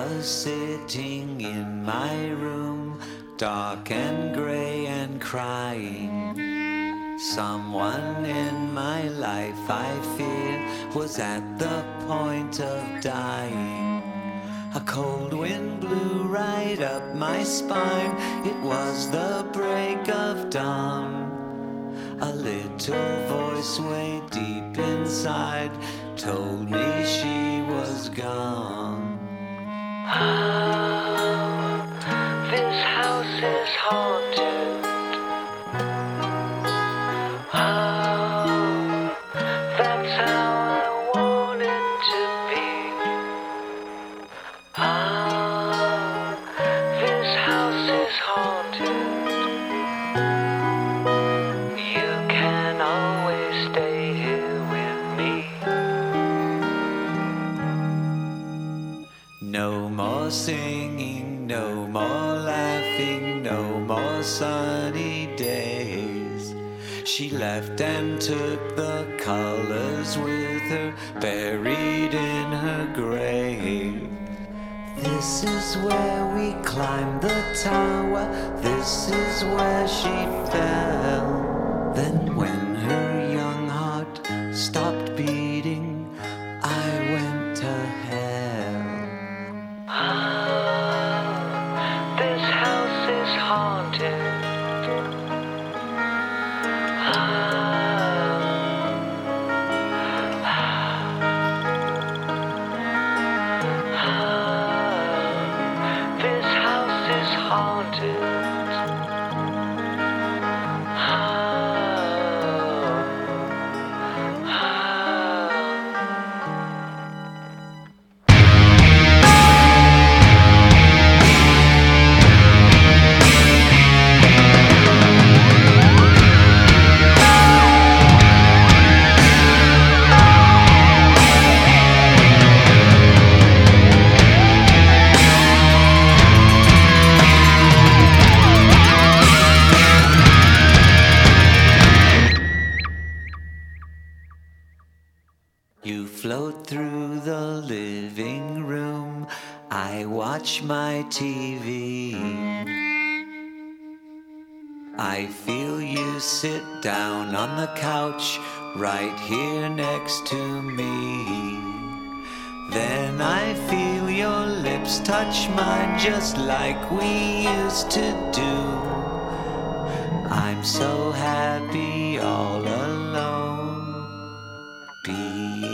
was sitting in my room, dark and grey and crying. Someone in my life, I fear, was at the point of dying. A cold wind blew right up my spine. It was the break of dawn. A little voice way deep inside told me she was gone. This house is haunted. That's how I want it to be. This house is haunted. You can always stay here with me. No more singing, no more laughing, no more sunny days. She left and took the colors with her, buried in her grave. This is where we climbed the tower, this is where she fell. Then when her young heart stopped beating, I went to hell. This house is haunted. This house is haunted. You float through the living room, I watch my TV. I feel you sit down on the couch right here next to me. Then I feel your lips touch mine just like we used to do. I'm so happy all alone, being